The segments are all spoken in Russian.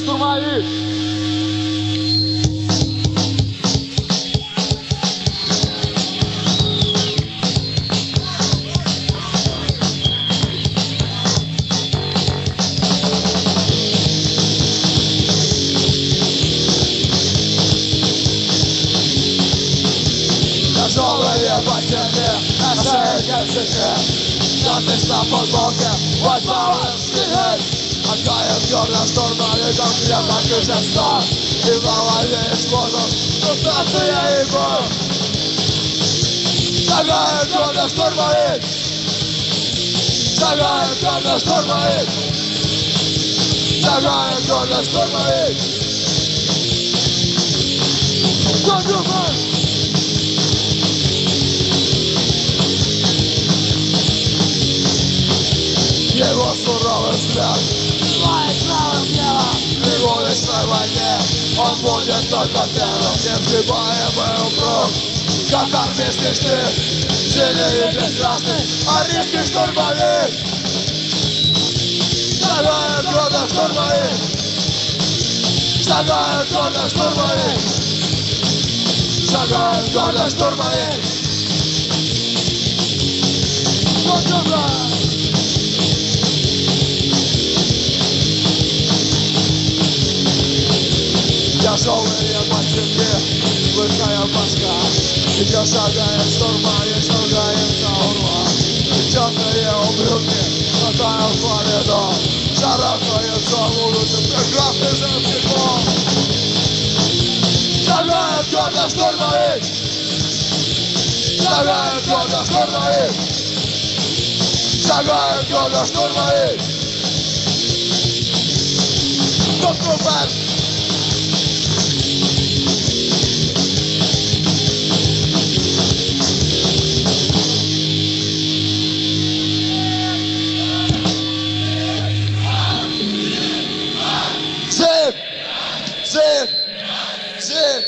штурмовик. Тяжелые ботинки на шейке цепи, надпись на футболке, вот power skinhead. Отгаем черным штурмовиком крепок и жесток, и в голове воздух, фрустрация и боль. Шагаем черный штурмовик, шагаем черный штурмовик, шагаем черный штурмовик. Его суровый взгляд слает правым делом, и в уличной войне он будет только первым. Несгибаемый упруг, как армейский штык, синий и бесстрастный армейский штурмовик. Шагаем гордо штурмовик, шагаем гордо штурмовик, шагаем гордо штурмовик. Тяжелые ботинки, лысая башка, где шагаем штурмовик, шагаем на урва. Темные ублюдки, хватают коридор, шарахаются в улицу, прекрасный женский пол. Шагаем гордо штурмовик, шагаем гордо штурмовик, шагаем гордо штурмовик. Подкупать! Zip! Zip!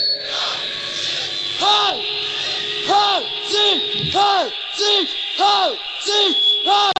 Ho! Ho! Zip! Ho! Zip! Ho! Zip! Ho!